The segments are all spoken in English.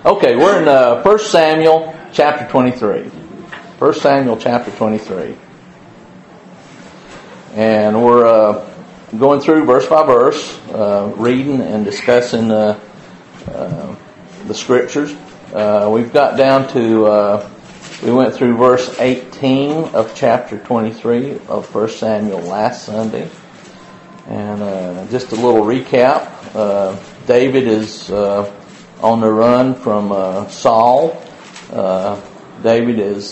Okay, we're in 1 Samuel chapter 23. 1 Samuel chapter 23. And we're going through verse by verse, reading and discussing the scriptures. We've got down to, we went through verse 18 of chapter 23 of 1 Samuel last Sunday. And just a little recap. David is on the run from Saul. David is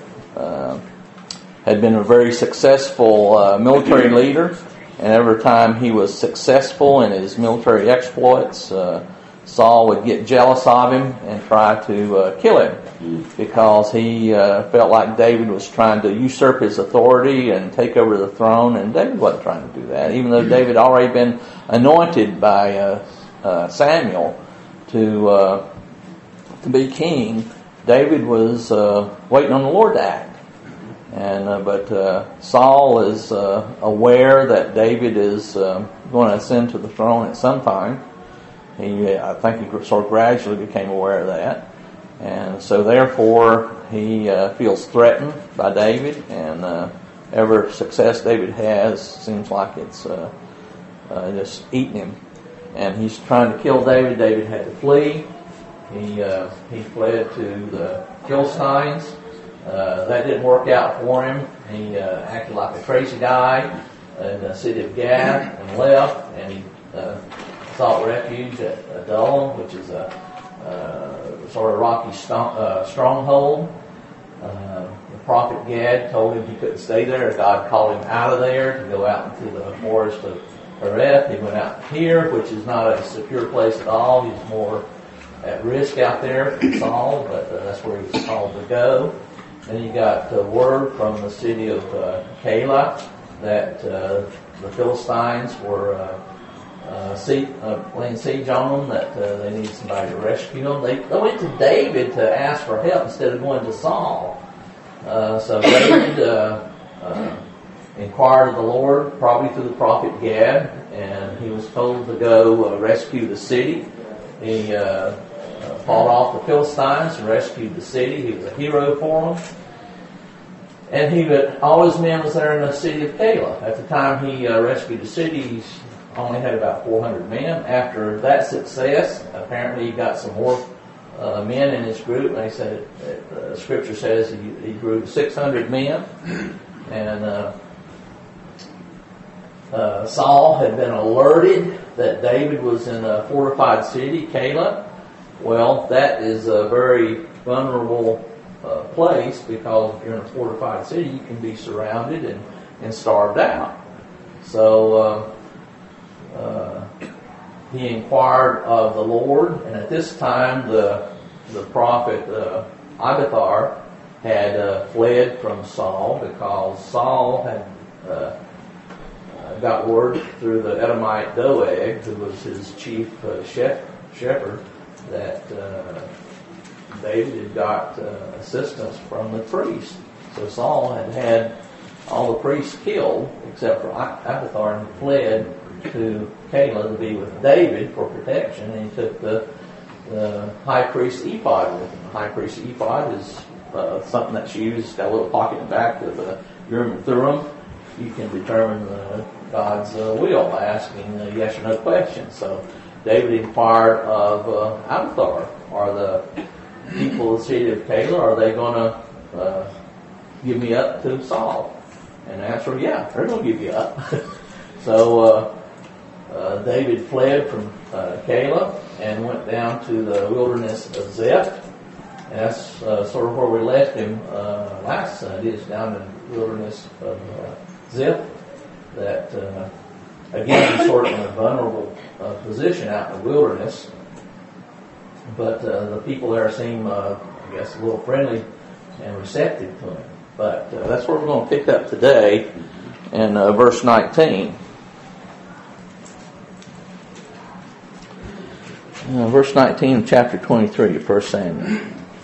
had been a very successful military leader, and every time he was successful in his military exploits, Saul would get jealous of him and try to kill him because he felt like David was trying to usurp his authority and take over the throne, and David wasn't trying to do that. Even though David had already been anointed by Samuel to be king, David was waiting on the Lord to act. And but Saul is aware that David is going to ascend to the throne at some time. I think he sort of gradually became aware of that, and so therefore he feels threatened by David, and every success David has seems like it's just eating him. And he's trying to kill David. David had to flee. He fled to the Philistines. That didn't work out for him. He acted like a crazy guy in the city of Gath and left, and he sought refuge at Adullam, which is a sort of rocky stronghold. The prophet Gad told him he couldn't stay there. God called him out of there to go out into the forest of Hereth. He went out here, which is not a secure place at all. He's more at risk out there for Saul, but that's where he was called to go. Then he got word from the city of Keilah that the Philistines were laying siege on them, that they needed somebody to rescue them. They went to David to ask for help instead of going to Saul. So David inquired of the Lord, probably through the prophet Gad, and he was told to go rescue the city. He fought off the Philistines and rescued the city. He was a hero for them. And all his men was there in the city of Keilah. At the time he rescued the city, he only had about 400 men. After that success, apparently he got some more men in his group. And they said, Scripture says he grew 600 men. And Saul had been alerted that David was in a fortified city, Keilah. Well, that is a very vulnerable place, because if you're in a fortified city, you can be surrounded and starved out. So he inquired of the Lord, and at this time the prophet Abiathar had fled from Saul, because Saul had got word through the Edomite Doeg, who was his chief shepherd, that David had got assistance from the priest. So Saul had all the priests killed except for Abiathar, and fled to Keilah to be with David for protection, and he took the high priest's ephod with him. The high priest's ephod is something that's used. It's got a little pocket in the back of the Urim and Thummim. You can determine God's will by asking yes or no questions. So David inquired of Abiathar, are the people of the city of Keilah, are they going to give me up to Saul? And the answer, yeah, they're going to give you up. So David fled from Keilah and went down to the wilderness of Ziph. And that's sort of where we left him last Sunday, is down in the wilderness of Ziph. That, again, he's sort of in a vulnerable position out in the wilderness. But the people there seem, I guess, a little friendly and receptive to him. But that's where we're going to pick up today in verse 19. Verse 19 of chapter 23 of 1 Samuel.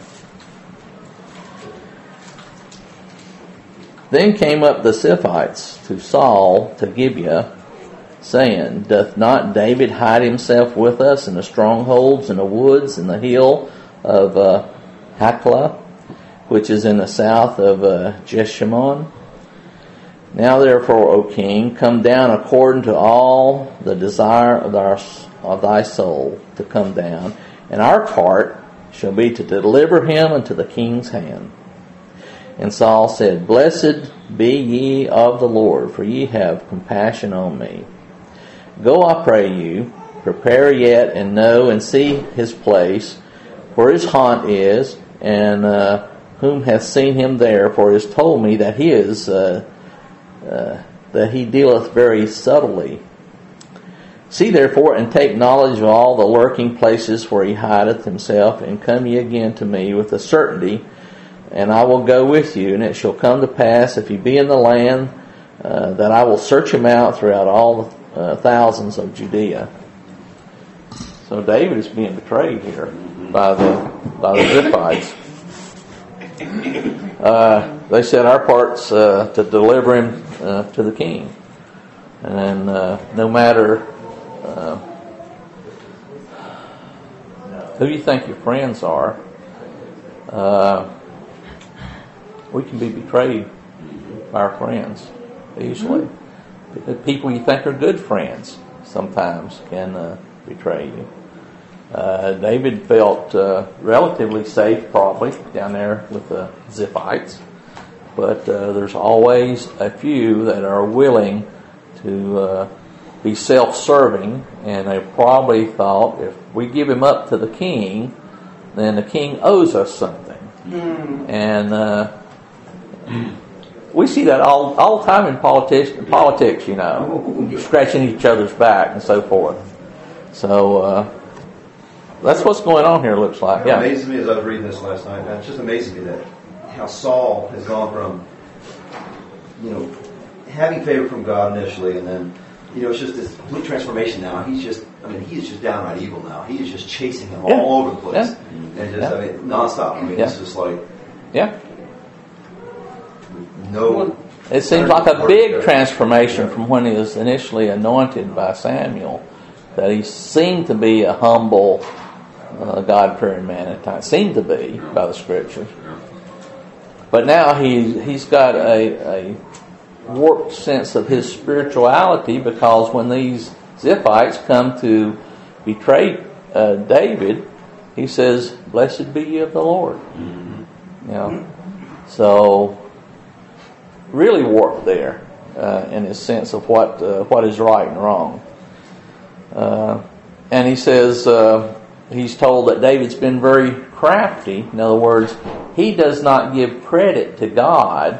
Then came up the Ziphites to Saul to Gibeah, saying, Doth not David hide himself with us in the strongholds, in the woods, in the hill of Hachilah, which is in the south of Jeshimon. Now therefore, O king, come down according to all the desire of thy soul to come down, and our part shall be to deliver him into the king's hand. And Saul said, Blessed be ye of the Lord, for ye have compassion on me. Go, I pray you, prepare yet, and know and see his place, where his haunt is, and whom hath seen him there, for he has told me that he is that he dealeth very subtly. See therefore, and take knowledge of all the lurking places where he hideth himself, and come ye again to me with a certainty, and I will go with you. And it shall come to pass, if he be in the land, that I will search him out throughout all the thousands of Judea. So David is being betrayed here by the Ziphites. They said our part's to deliver him to the king, and no matter who you think your friends are, we can be betrayed by our friends easily. The people you think are good friends sometimes can betray you. David felt relatively safe probably down there with the Ziphites, but there's always a few that are willing to be self-serving, and they probably thought, if we give him up to the king, then the king owes us something. And we see that all the time in politics, you know, scratching each other's back and so forth. So that's what's going on here, it looks like. It amazes me as I was reading this last night. It's just amazing me that how Saul has gone from, having favor from God initially, and then, it's just this complete transformation now. He's just downright evil now. He is just chasing him all over the place. Yeah. And just, nonstop. It's just like... Yeah. No... It seems like a big transformation from when he was initially anointed by Samuel, that he seemed to be a humble, God-fearing man at times. Seemed to be, by the Scriptures. But now he's got a warped sense of his spirituality, because when these Ziphites come to betray David, he says, Blessed be ye of the Lord. So really warped there in his sense of what is right and wrong. And he says he's told that David's been very crafty. In other words, he does not give credit to God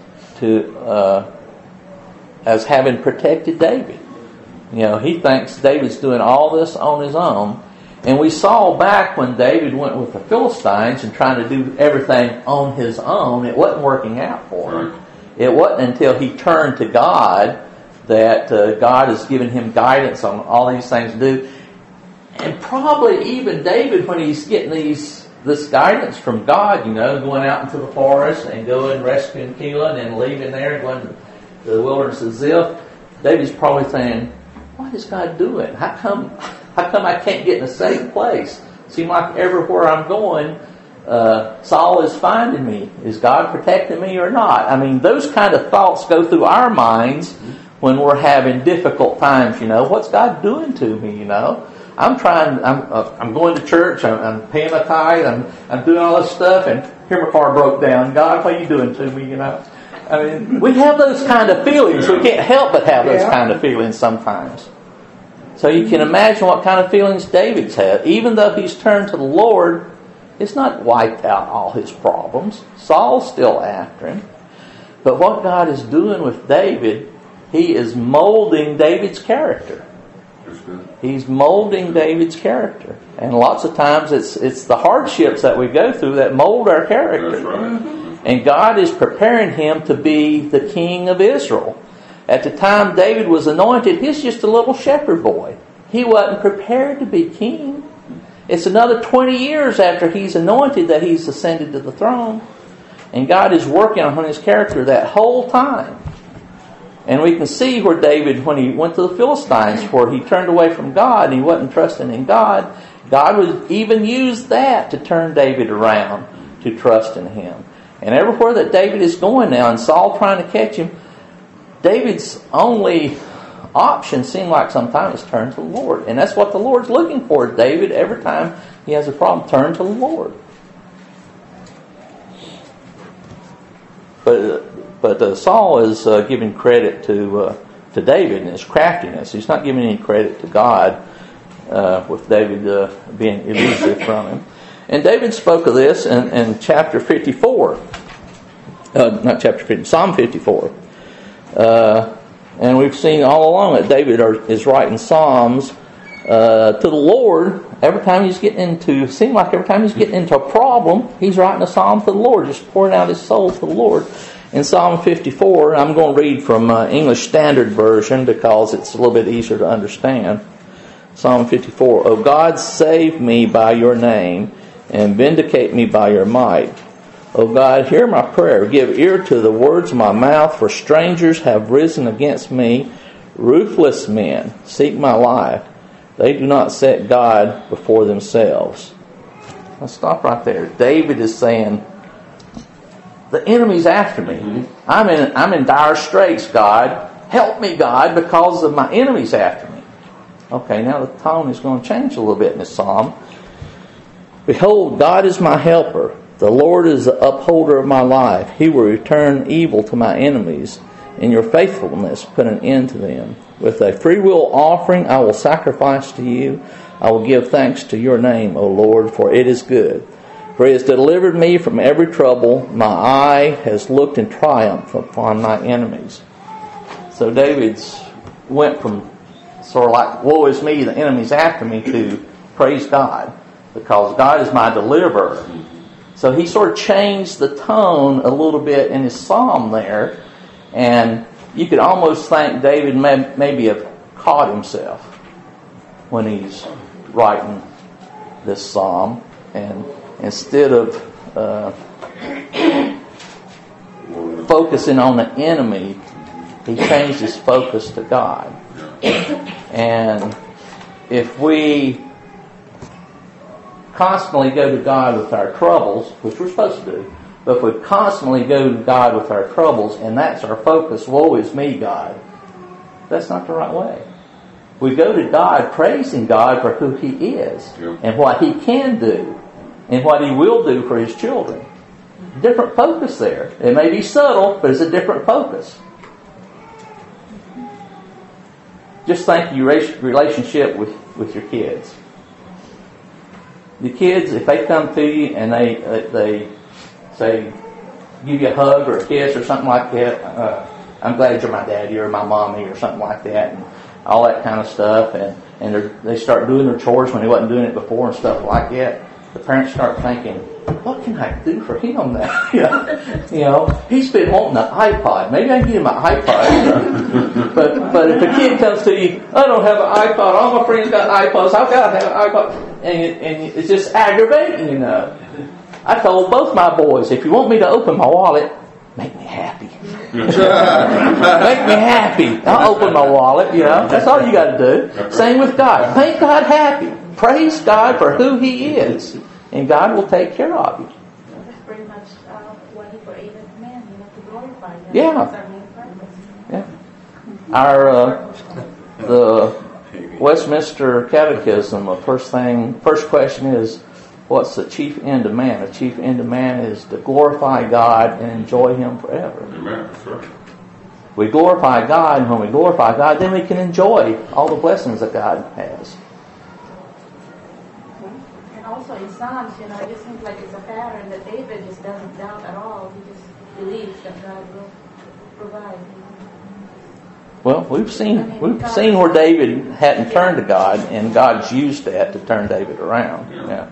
as having protected David. He thinks David's doing all this on his own. And we saw back when David went with the Philistines and trying to do everything on his own, it wasn't working out for him. It wasn't until he turned to God that God has given him guidance on all these things to do. And probably even David, when he's getting this guidance from God, going out into the forest and going rescuing Keilah and leaving there and going to the wilderness of Ziph, David's probably saying, what is God doing? How come I can't get in a safe place? Seems like everywhere I'm going, Saul is finding me. Is God protecting me or not? I mean, those kind of thoughts go through our minds when we're having difficult times. What's God doing to me? I'm going to church. I'm paying my tithe. I'm doing all this stuff, and here my car broke down. God, what are you doing to me? I mean, we have those kind of feelings. We can't help but have those kind of feelings sometimes. So you can imagine what kind of feelings David's had. Even though he's turned to the Lord, it's not wiped out all his problems. Saul's still after him. But what God is doing with David, he is molding David's character. He's molding David's character. And lots of times it's the hardships that we go through that mold our character. That's right. And God is preparing him to be the king of Israel. At the time David was anointed, he's just a little shepherd boy. He wasn't prepared to be king. It's another 20 years after he's anointed that he's ascended to the throne. And God is working on his character that whole time. And we can see where David, when he went to the Philistines, where he turned away from God and he wasn't trusting in God, God would even use that to turn David around to trust in Him. And everywhere that David is going now, and Saul trying to catch him, David's only option seemed like sometimes is turn to the Lord. And that's what the Lord's looking for, David. Every time he has a problem, turn to the Lord. But Saul is giving credit to David and his craftiness. He's not giving any credit to God with David being elusive from him. And David spoke of this in chapter 54. Not chapter 50, Psalm 54. And we've seen all along that David is writing psalms to the Lord. Every time he's getting into a problem, he's writing a psalm to the Lord, just pouring out his soul to the Lord. In Psalm 54, I'm going to read from English Standard Version because it's a little bit easier to understand. Psalm 54, O God, save me by your name and vindicate me by your might. O God, hear my prayer. Give ear to the words of my mouth, for strangers have risen against me. Ruthless men seek my life. They do not set God before themselves. Let's stop right there. David is saying, the enemy's after me. I'm in dire straits, God. Help me, God, because of my enemy's after me. Okay, now the tone is going to change a little bit in this psalm. Behold, God is my helper. The Lord is the upholder of my life. He will return evil to my enemies. In your faithfulness, put an end to them. With a freewill offering, I will sacrifice to you. I will give thanks to your name, O Lord, for it is good. For He has delivered me from every trouble. My eye has looked in triumph upon my enemies. So David's went from sort of like, woe is me, the enemy's after me, to praise God, because God is my deliverer. So he sort of changed the tone a little bit in his psalm there, and you could almost think David maybe have caught himself when he's writing this psalm, and instead of focusing on the enemy, he changed his focus to God. And if we constantly go to God with our troubles, which we're supposed to do, but if we constantly go to God with our troubles and that's our focus, woe is me, God, that's not the right way. We go to God praising God for who He is and what He can do and what He will do for His children. Different focus there. It may be subtle, but it's a different focus. Just think of your relationship with your kids. The kids, if they come to you and they say, give you a hug or a kiss or something like that, I'm glad you're my daddy or my mommy or something like that, and all that kind of stuff, and they start doing their chores when they wasn't doing it before and stuff like that, the parents start thinking, what can I do for him now? You know, he's been wanting an iPod. Maybe I can get him an iPod. But if a kid comes to you, I don't have an iPod. All my friends got iPods. I've got to have an iPod. And it's just aggravating, you know. I told both my boys, if you want me to open my wallet, make me happy. Make me happy. I'll open my wallet, you know. That's all you got to do. Same with God. Make God happy. Praise God for who He is. And God will take care of you. That's pretty much what He created man, to glorify Him. Yeah. That's our main purpose. Yeah. Our the Westminster Catechism, the first question is, what's the chief end of man? The chief end of man is to glorify God and enjoy Him forever. Amen. That's right. We glorify God, and when we glorify God, then we can enjoy all the blessings that God has. And also in Psalms, it just seems like it's a pattern that David just doesn't doubt at all. He just believes that God will provide. Well, we've seen where David hadn't turned to God, and God's used that to turn David around. Yeah.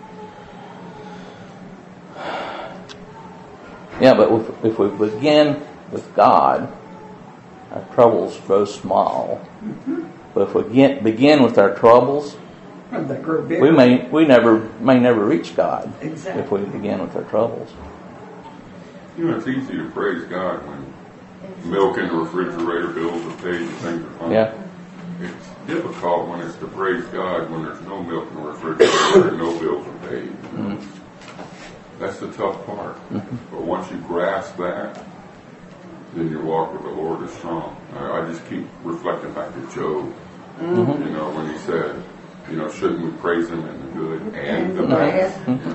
Yeah, but if we begin with God, our troubles grow small. But if we begin with our troubles, we may never reach God. Exactly. If we begin with our troubles. It's easy to praise God when milk in the refrigerator bills are paid and things are fine. Yeah. difficult when it's to praise God when there's no milk in the refrigerator and no bills are paid. Mm-hmm. That's the tough part. But once you grasp that, then your walk with the Lord is strong. I just keep reflecting back to Job. Mm-hmm. You know, when he said, you know, shouldn't we praise him in the good and the bad?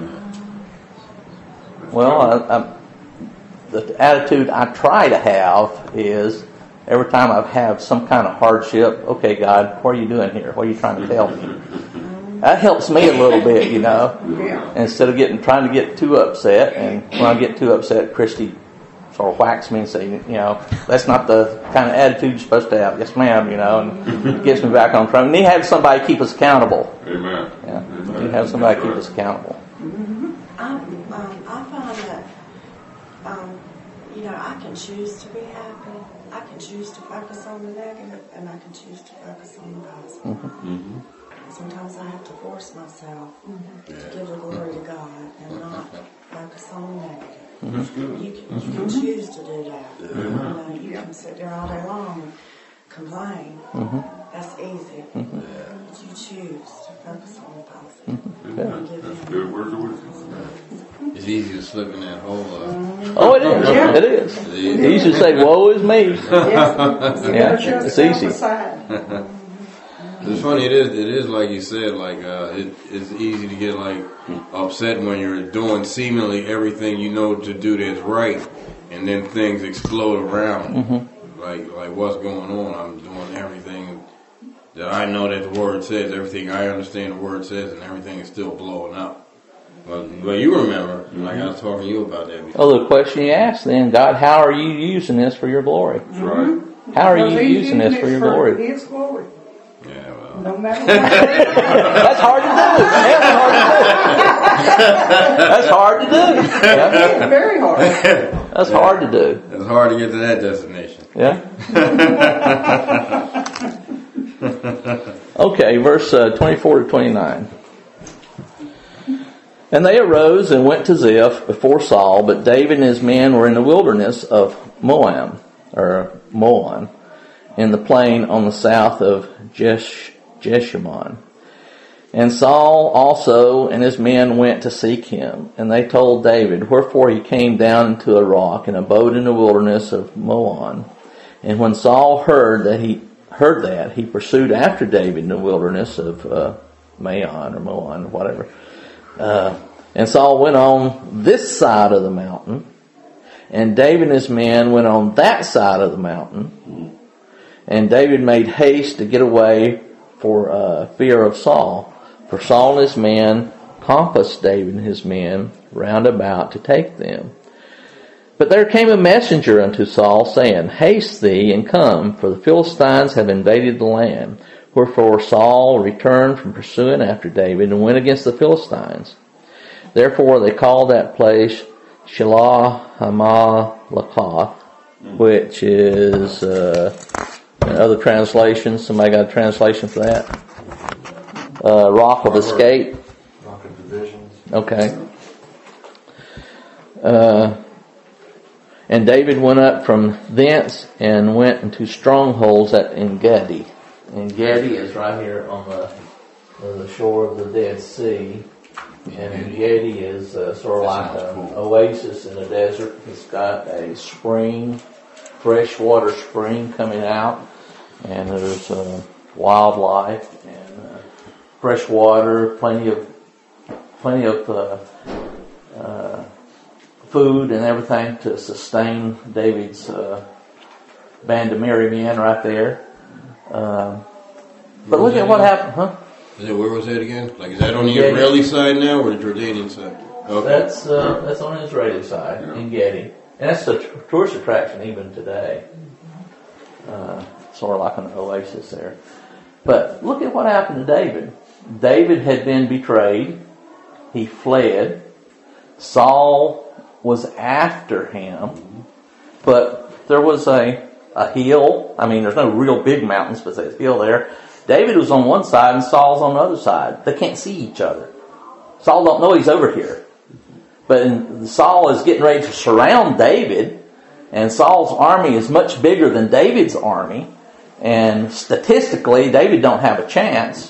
Well, the attitude I try to have is every time I have some kind of hardship, okay, God, what are you doing here? What are you trying to tell me? That helps me a little bit, you know. Yeah. Instead of trying to get too upset, and when I get too upset, Christy sort of whacks me and say, you know, that's not the kind of attitude you're supposed to have. Yes, ma'am, you know, and gets me back on track. We need to have somebody keep us accountable. Amen. Yeah, we need to have somebody keep us accountable. I find that, you know, I can choose to be happy. I can choose to focus on the negative, and I can choose to focus on the positive. Mm-hmm. Sometimes I have to force myself to give the glory to God and not focus on the negative. That's good. You can choose to do that. You know, you can sit there all day long and complain. That's easy. But you choose to focus on the positive. And give That's Him good words of wisdom. It's easy to slip in that hole. Oh, it is. It is. He used to say, "Woe is me." Yeah, it's easy. It's funny. It is like you said. Like it's easy to get like upset when you're doing seemingly everything you know to do that's right, and then things explode around. Like what's going on? I'm doing everything that I know that the Word says, everything I understand the Word says, and everything is still blowing up. But you remember, like I was talking to you about that before. Oh, the question you asked then, God, how are you using this for your glory? That's right. How are you using this for your glory? His glory. Yeah, well. No matter what. That's hard to do. That's hard to do. It's very hard. That's hard to do. It's hard to get to that destination. Yeah. Okay, verse 24 to 29. And they arose and went to Ziph before Saul, but David and his men were in the wilderness of Moab, in the plain on the south of Jeshimon. And Saul also and his men went to seek him, and they told David, wherefore he came down into a rock and abode in the wilderness of Moab. And when Saul heard that, he pursued after David in the wilderness of Maon or whatever. And Saul went on this side of the mountain, and David and his men went on that side of the mountain. And David made haste to get away for fear of Saul. For Saul and his men compassed David and his men round about to take them. But there came a messenger unto Saul, saying, Haste thee and come, for the Philistines have invaded the land. Wherefore Saul returned from pursuing after David and went against the Philistines. Therefore they called that place Shiloh Hamalakath, which is, in other translations, somebody got a translation for that? Rock of Escape. Rock of Divisions. Okay. And David went up from thence and went into strongholds at En-Gedi. En-Gedi is right here on the shore of the Dead Sea. And En-Gedi is sort of like an oasis in the desert. It's got a spring, freshwater spring coming out. And there's wildlife and fresh water, plenty of food and everything to sustain David's band of merry men right there. But look at what happened, huh? Where was that again? Like, is that on the Israeli side now or the Jordanian side? Okay. That's on the Israeli side, En-Gedi. And that's a tourist attraction even today. Sort of like an oasis there. But look at what happened to David. David had been betrayed. He fled. Saul was after him. But there was a hill. I mean, there's no real big mountains, but there's a hill there. David was on one side and Saul's on the other side. They can't see each other. Saul don't know he's over here. But Saul is getting ready to surround David, and Saul's army is much bigger than David's army. And statistically, David don't have a chance.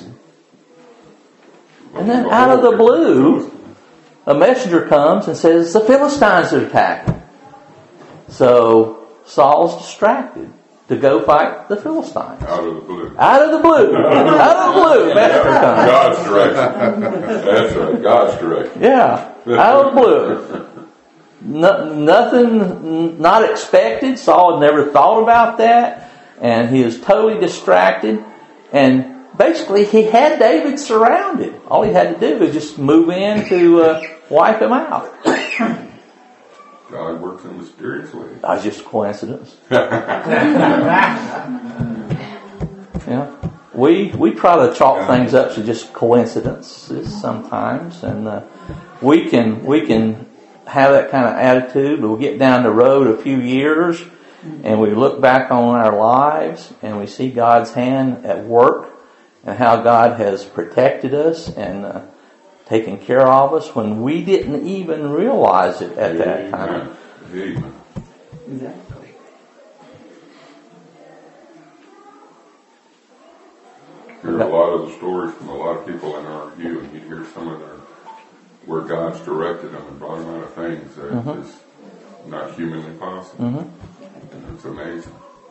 And then out of the blue, a messenger comes and says, the Philistines are attacking. So Saul's distracted to go fight the Philistines. Out of the blue. Out of the blue. Out of the blue. Messenger comes. God's direction. That's right. God's direction. Yeah. Out of the blue. Nothing, not expected. Saul had never thought about that. And he was totally distracted. And basically, he had David surrounded. All he had to do was just move in to wipe him out. God works in mysterious ways. That was just a coincidence. We try to chalk things up to just coincidences sometimes, and we can have that kind of attitude. But we'll get down the road a few years, and we look back on our lives, and we see God's hand at work, and how God has protected us and taken care of us when we didn't even realize it at that time. Amen. Exactly. Hear a lot of the stories from a lot of people in our view, and you hear some of their where God's directed them and brought them out of things that is not humanly possible. And it's amazing.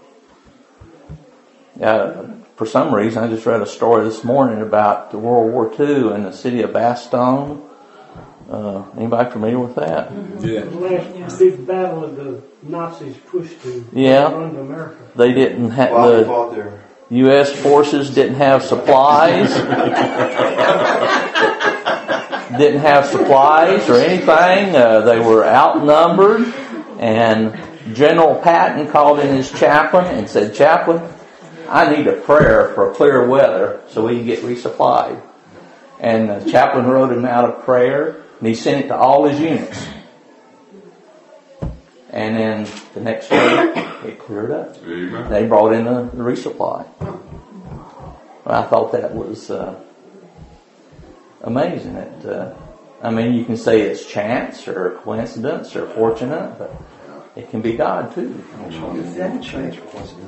For some reason, I just read a story this morning about the World War II and the city of Bastogne. Anybody familiar with that? Yeah. The last big battle that the Nazis pushed to run to America. They didn't have While they fought there. U.S. forces didn't have supplies. Didn't have supplies or anything. They were outnumbered, and General Patton called in his chaplain and said, "Chaplain, I need a prayer for clear weather so we can get resupplied." And the chaplain wrote him out a prayer, and he sent it to all his units. And then the next day, it cleared up. Amen. They brought in the resupply. Well, I thought that was amazing. You can say it's chance or coincidence or fortunate, but it can be God too. Exactly.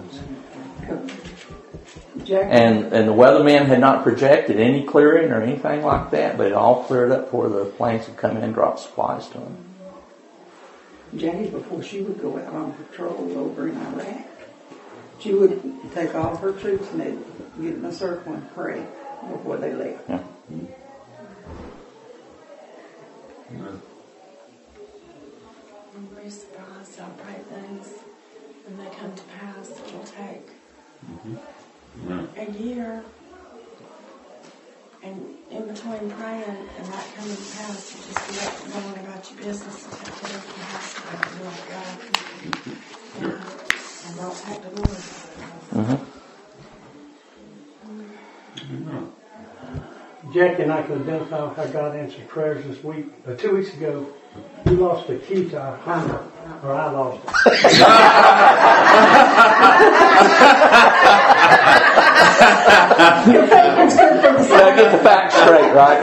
And the weathermen had not projected any clearing or anything like that, but it all cleared up before the planes had come in and dropped supplies to them. Jackie, before she would go out on patrol over in Iraq, she would take all of her troops and they'd get in a circle and pray before they left. Yeah. I'm very surprised how bright things, when they come to pass, it will take a year. And in between praying and that coming to pass, you just get up and going about your business and take whatever you have to do to love God. And don't take the Lord. Jackie and I can identify how God answered prayers this week. 2 weeks ago, we lost the key to our Hummer, or I lost it. Gotta get the facts straight, right?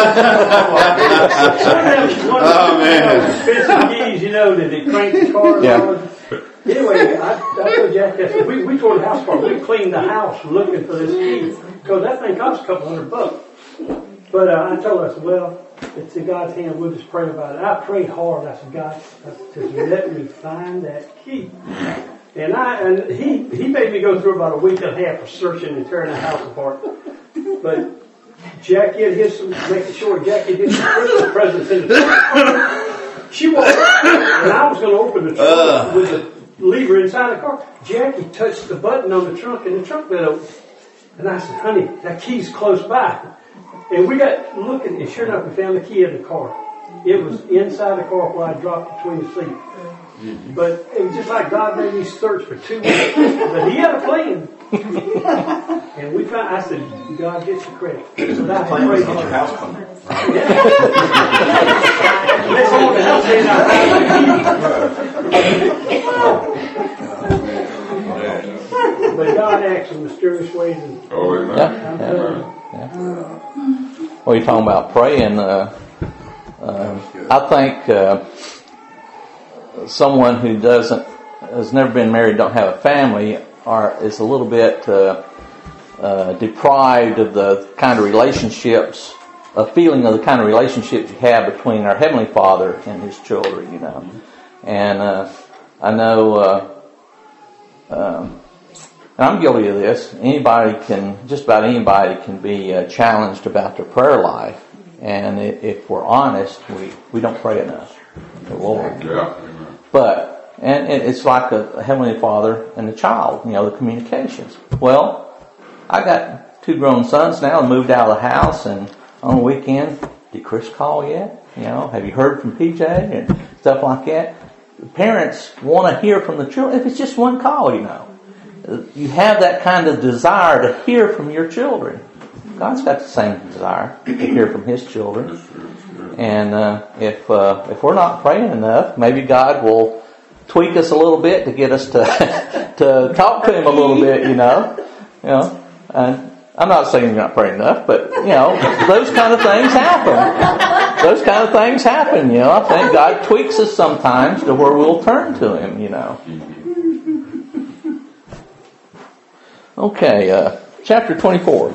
Oh man! Expensive keys, that it cranked the car. Yeah. Anyway, I told Jackie, I said, we tore the house apart. We cleaned the house looking for this key because that thing cost $200. But I told her, I said, well, it's in God's hand. We'll just pray about it. I prayed hard. I said, God, let me find that key. And he made me go through about a week and a half of searching and tearing the house apart. But Jackie had making sure Jackie did some Christmas presents in the trunk. She walked and I was going to open the trunk with the lever inside the car. Jackie touched the button on the trunk and the trunk went open. And I said, honey, that key's close by. And we got looking, and sure enough, we found the key in the car. It was inside the car where I dropped between the seats. But it was just like God made me search for 2 weeks. But He had a plan. And we found, I said, God gets the credit. So that's Plan was to get your house clean. But God acts in mysterious ways. Oh, amen. Yeah. Well, you're talking about praying. I think someone who has never been married, don't have a family, is a little bit deprived of the kind of relationships, a feeling of the kind of relationships you have between our Heavenly Father and His children, you know. And I know, and I'm guilty of this. Just about anybody can be challenged about their prayer life. And if we're honest, we don't pray enough to the Lord. Yeah. But, and it's like a Heavenly Father and a child, you know, the communications. Well, I got 2 grown sons now and moved out of the house, and on the weekend, did Chris call yet? You know, have you heard from PJ and stuff like that? Parents want to hear from the children. If it's just one call, you know. You have that kind of desire to hear from your children. God's got the same desire to hear from His children. And if we're not praying enough, maybe God will tweak us a little bit to get us to talk to Him a little bit, you know. You know, and I'm not saying you're not praying enough, but, you know, those kind of things happen. Those kind of things happen, you know. I think God tweaks us sometimes to where we'll turn to Him, you know. Okay, chapter 24.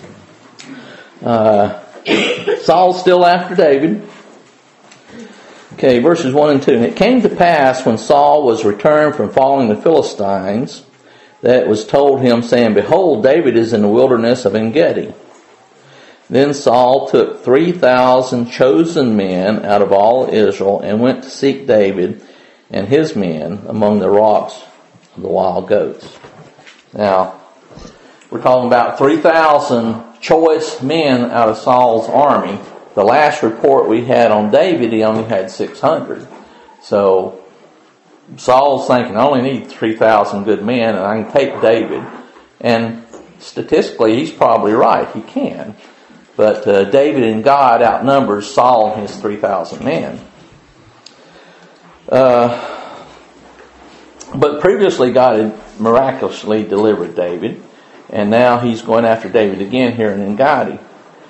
Saul's still after David. Okay, verses 1 and 2. And it came to pass when Saul was returned from following the Philistines, that it was told him, saying, Behold, David is in the wilderness of En-gedi. Then Saul took 3,000 chosen men out of all Israel and went to seek David and his men among the rocks of the wild goats. Now, we're talking about 3,000 choice men out of Saul's army. The last report we had on David, he only had 600. So Saul's thinking, I only need 3,000 good men and I can take David. And statistically, he's probably right. He can. But David and God outnumbers Saul and his 3,000 men. But previously, God had miraculously delivered David. And now he's going after David again here in En-gedi.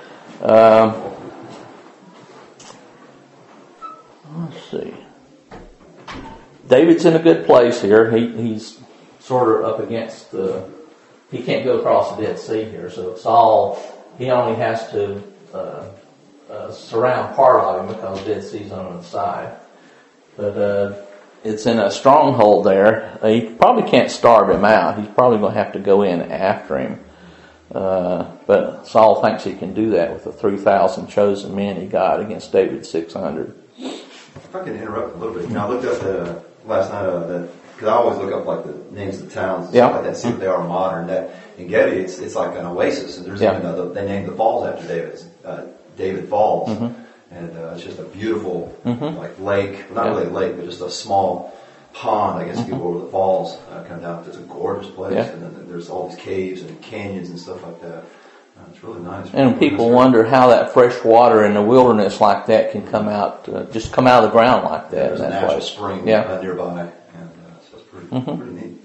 Let's see. David's in a good place here. He's sort of up against he can't go across the Dead Sea here. So Saul, he only has to surround part of him because the Dead Sea's on the side. But it's in a stronghold there. He probably can't starve him out. He's probably going to have to go in after him. But Saul thinks he can do that with the 3,000 chosen men he got against David's 600. If I can interrupt a little bit. I looked up last night because I always look up like the names of the towns and stuff like that, see what they are modern. That En-gedi, it's like an oasis, and there's even they named the falls after David Falls. Mm-hmm. And it's just a beautiful, like lake, not really a lake, but just a small pond, I guess you could go over the falls, come down. It's a gorgeous place. Yeah. And then there's all these caves and canyons and stuff like that. It's really nice. And people wonder how that fresh water in the wilderness like that can come out, just come out of the ground like that. There's a natural spring nearby, and so it's pretty neat.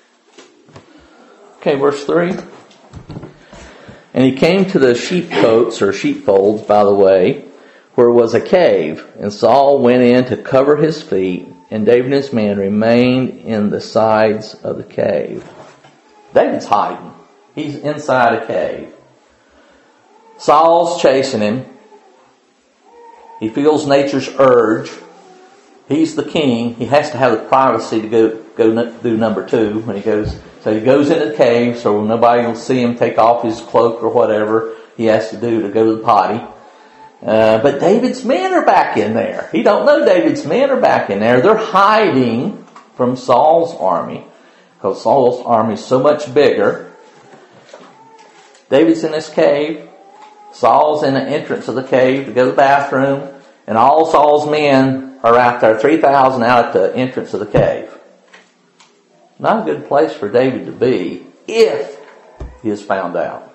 Okay, verse 3. And he came to the sheepcotes, or sheepfolds, by the way, where was a cave, and Saul went in to cover his feet, and David and his men remained in the sides of the cave. David's hiding. He's inside a cave. Saul's chasing him. He feels nature's urge. He's the king. He has to have the privacy to go do number 2 when he goes. So he goes into the cave so nobody will see him take off his cloak or whatever he has to do to go to the potty. But David's men are back in there. He don't know David's men are back in there. They're hiding from Saul's army because Saul's army is so much bigger. David's in this cave. Saul's in the entrance of the cave to go to the bathroom. And all Saul's men are out there, 3,000 out at the entrance of the cave. Not a good place for David to be if he is found out.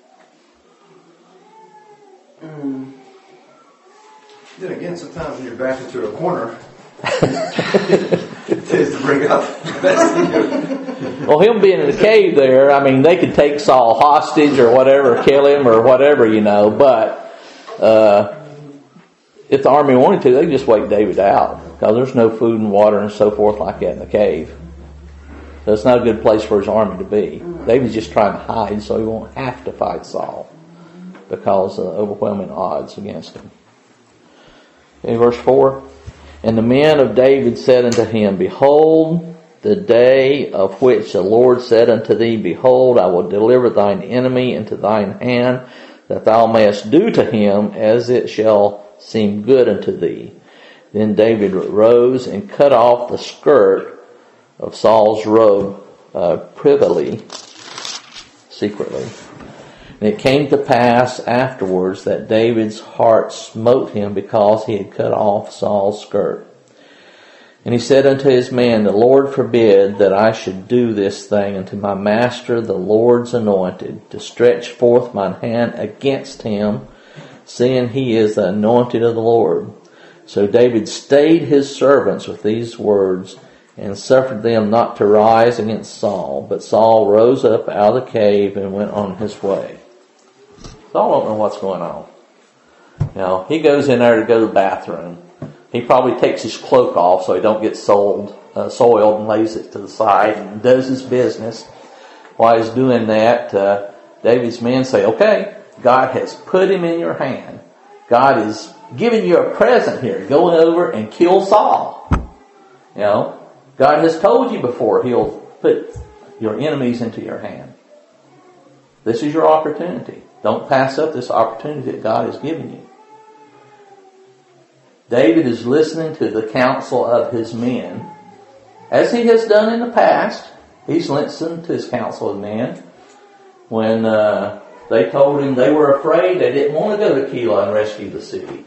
Then again, sometimes when you're backed into a corner, it tends to bring out the best in you. Well, him being in the cave there, I mean, they could take Saul hostage or whatever, kill him or whatever, you know. But if the army wanted to, they could just wait David out because there's no food and water and so forth like that in the cave. So it's not a good place for his army to be. David's just trying to hide so he won't have to fight Saul because of the overwhelming odds against him. Okay, verse 4. And the men of David said unto him, Behold, the day of which the Lord said unto thee, Behold, I will deliver thine enemy into thine hand, that thou mayest do to him as it shall seem good unto thee. Then David rose and cut off the skirt of Saul's robe privily, secretly. And it came to pass afterwards that David's heart smote him because he had cut off Saul's skirt. And he said unto his man, The Lord forbid that I should do this thing unto my master, the Lord's anointed, to stretch forth mine hand against him, seeing he is the anointed of the Lord. So David stayed his servants with these words, and suffered them not to rise against Saul. But Saul rose up out of the cave and went on his way. Saul don't know what's going on. He goes in there to go to the bathroom. He probably takes his cloak off so he don't get soiled and lays it to the side and does his business. While he's doing that, David's men say, okay, God has put him in your hand. God is giving you a present here. Go over and kill Saul. God has told you before He'll put your enemies into your hand. This is your opportunity. Don't pass up this opportunity that God has given you. David is listening to the counsel of his men. As he has done in the past, he's listened to his counsel of men. When they told him they were afraid, they didn't want to go to Keilah and rescue the city.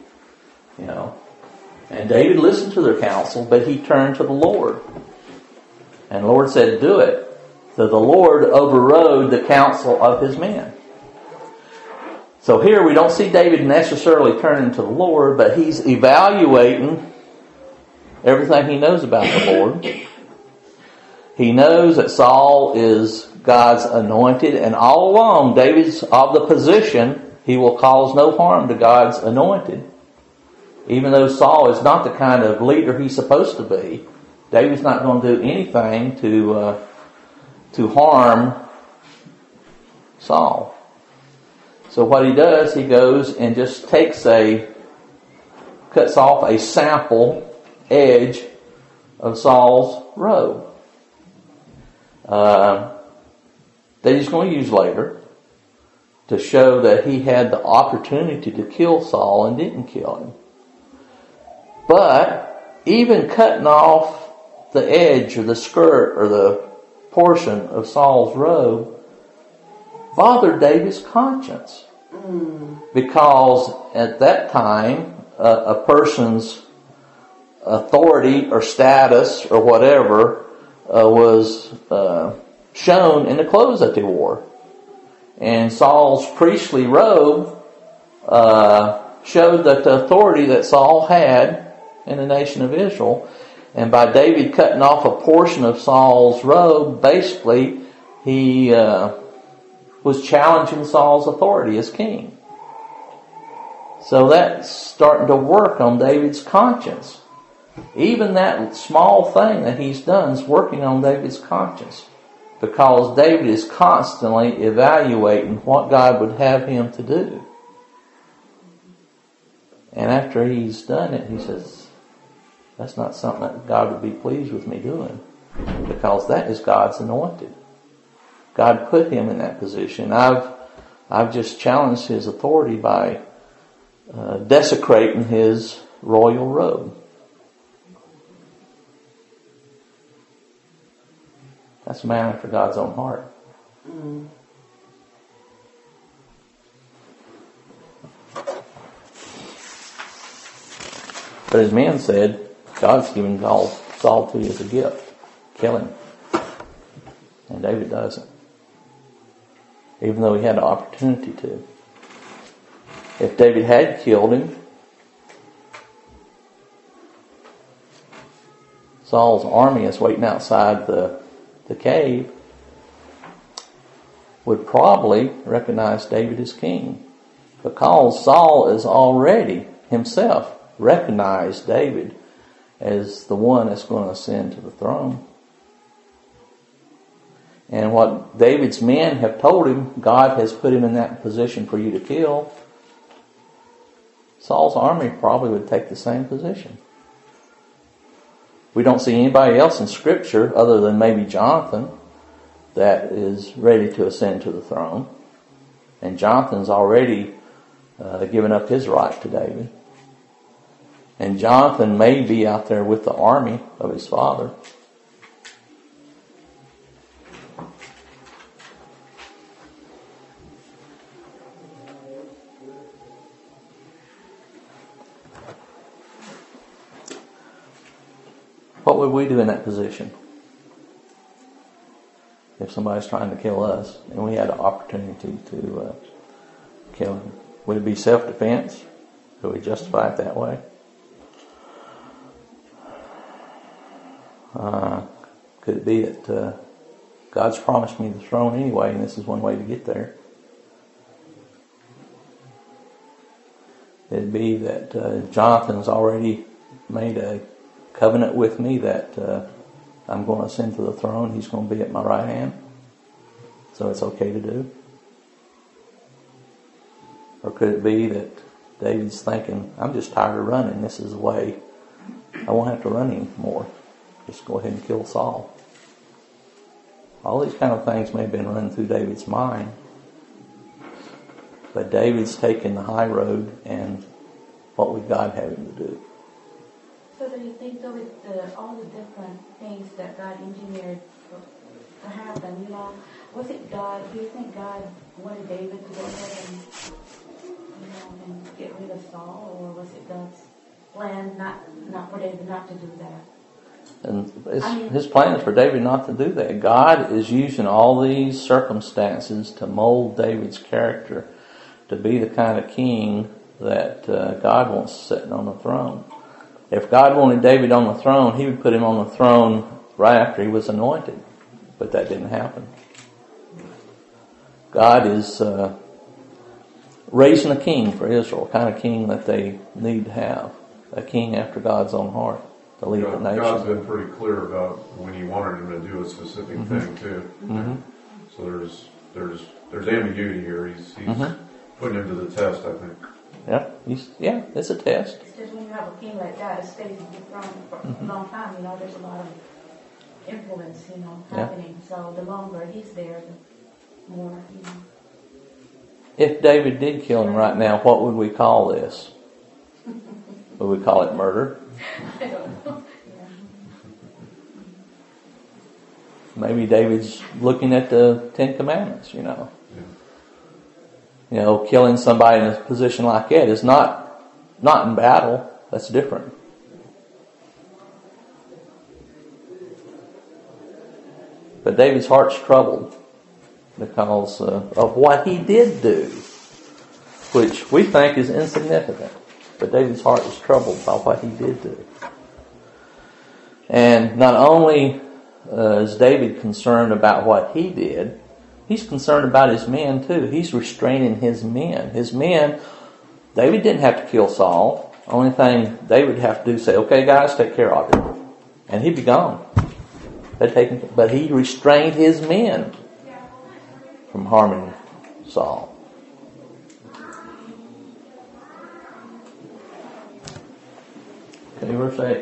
And David listened to their counsel, but he turned to the Lord. And the Lord said, do it. So the Lord overrode the counsel of his men. So here we don't see David necessarily turning to the Lord, but he's evaluating everything he knows about the Lord. He knows that Saul is God's anointed, and all along David's of the position he will cause no harm to God's anointed. Even though Saul is not the kind of leader he's supposed to be, David's not going to do anything to harm Saul. So what he does, he goes and just cuts off a sample edge of Saul's robe that he's going to use later to show that he had the opportunity to kill Saul and didn't kill him. But even cutting off the edge or the skirt or the portion of Saul's robe bothered David's conscience. Because at that time, a person's authority or status or whatever was shown in the clothes that they wore. And Saul's priestly robe showed that the authority that Saul had in the nation of Israel. And by David cutting off a portion of Saul's robe, basically he was challenging Saul's authority as king. So that's starting to work on David's conscience. Even that small thing that he's done is working on David's conscience, because David is constantly evaluating what God would have him to do. And after he's done it, he says, that's not something that God would be pleased with me doing, because that is God's anointed. God put him in that position. I've just challenged his authority by desecrating his royal robe. That's a man after God's own heart. But his men said, God's given Saul to you as a gift. Kill him. And David doesn't. Even though he had the opportunity to. If David had killed him, Saul's army is waiting outside the cave would probably recognize David as king, because Saul is already himself recognized David as the one that's going to ascend to the throne. And what David's men have told him, God has put him in that position for you to kill. Saul's army probably would take the same position. We don't see anybody else in Scripture other than maybe Jonathan that is ready to ascend to the throne. And Jonathan's already given up his right to David. And Jonathan may be out there with the army of his father. What would we do in that position? If somebody's trying to kill us and we had an opportunity to kill him, would it be self-defense? Could we justify it that way? Could it be that God's promised me the throne anyway, and this is one way to get there? It'd be that Jonathan's already made a covenant with me that I'm going to ascend to the throne. He's going to be at my right hand. So it's okay to do. Or could it be that David's thinking, I'm just tired of running. This is the way. I won't have to run anymore. Just go ahead and kill Saul. All these kind of things may have been running through David's mind. But David's taken the high road, and what would God have him to do? So do you think, though, with all the different things that God engineered to happen, was it God, do you think God wanted David to go ahead and get rid of Saul, or was it God's plan not for David not to do that? And his plan is for David not to do that. God is using all these circumstances to mold David's character to be the kind of king that God wants sitting on the throne. If God wanted David on the throne, he would put him on the throne right after he was anointed. But that didn't happen. God is raising a king for Israel, a kind of king that they need to have. A king after God's own heart to lead the nation. God's been pretty clear about when he wanted him to do a specific thing too. Mm-hmm. So there's ambiguity here. He's putting him to the test, I think. Yeah, it's a test. It's just when you have a king like that, it stays on the throne for a long time. There's a lot of influence, happening. So the longer he's there, the more, If David did kill him right now, what would we call this? Would we call it murder? I don't know. Maybe David's looking at the Ten Commandments, killing somebody in a position like that is not in battle. That's different. But David's heart's troubled because of what he did do, which we think is insignificant. But David's heart is troubled by what he did do. And not only is David concerned about what he did, he's concerned about his men too. He's restraining his men. His men, David didn't have to kill Saul. Only thing David would have to do is say, okay guys, take care of him. And he'd be gone. But he restrained his men from harming Saul. Okay, verse 8.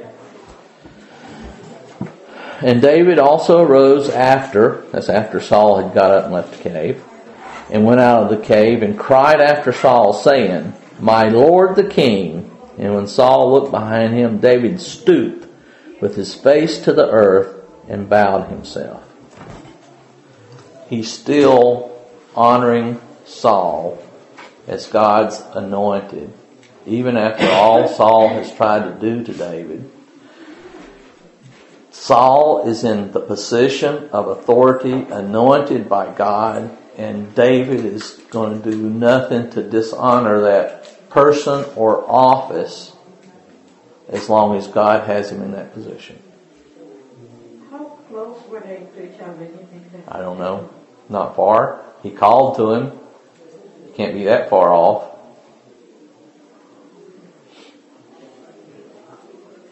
And David also arose after Saul had got up and left the cave, and went out of the cave and cried after Saul, saying, My Lord the king. And when Saul looked behind him, David stooped with his face to the earth and bowed himself. He's still honoring Saul as God's anointed, even after all Saul has tried to do to David. Saul is in the position of authority, anointed by God, and David is going to do nothing to dishonor that person or office as long as God has him in that position. How close were they to each other, do you think? I don't know. Not far. He called to him. Can't be that far off.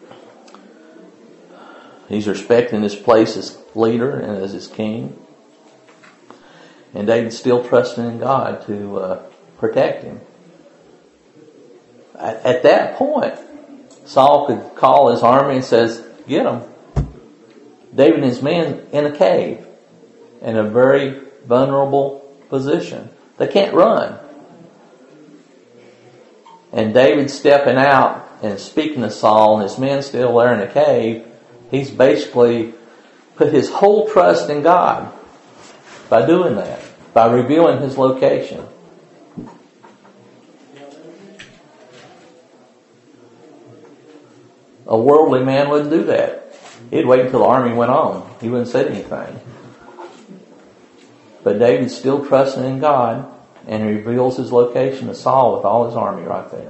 He's respecting his place as leader and as his king. And David's still trusting in God to protect him. At that point, Saul could call his army and says, get them. David and his men in a cave, in a very vulnerable position. They can't run. And David stepping out and speaking to Saul and his men still there in the cave, he's basically put his whole trust in God by doing that, by revealing his location. A worldly man wouldn't do that. He'd wait until the army went on. He wouldn't say anything. But David's still trusting in God, and he reveals his location to Saul with all his army right there.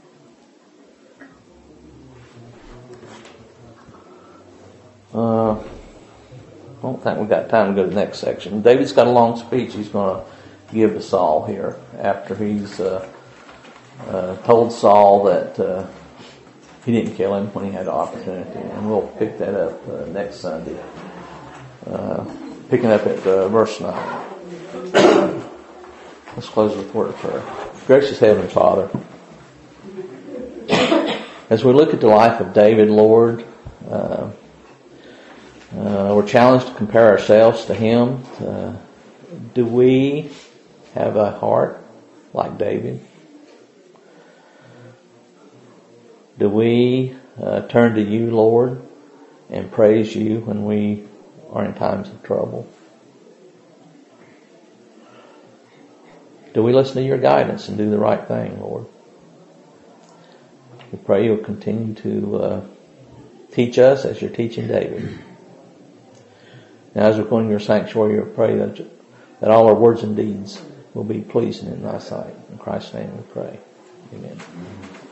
I don't think we've got time to go to the next section. David's got a long speech he's going to give to Saul here after he's told Saul that he didn't kill him when he had the opportunity. And we'll pick that up next Sunday. Picking up at verse 9. Let's close with a word of prayer. Gracious Heavenly Father, as we look at the life of David, Lord, we're challenged to compare ourselves to him. Do we have a heart like David? Do we turn to you, Lord, and praise you when we are in times of trouble? Do we listen to your guidance and do the right thing, Lord? We pray you'll continue to teach us as you're teaching David. Now, as we're going to your sanctuary, we pray that all our words and deeds will be pleasing in thy sight. In Christ's name we pray. Amen.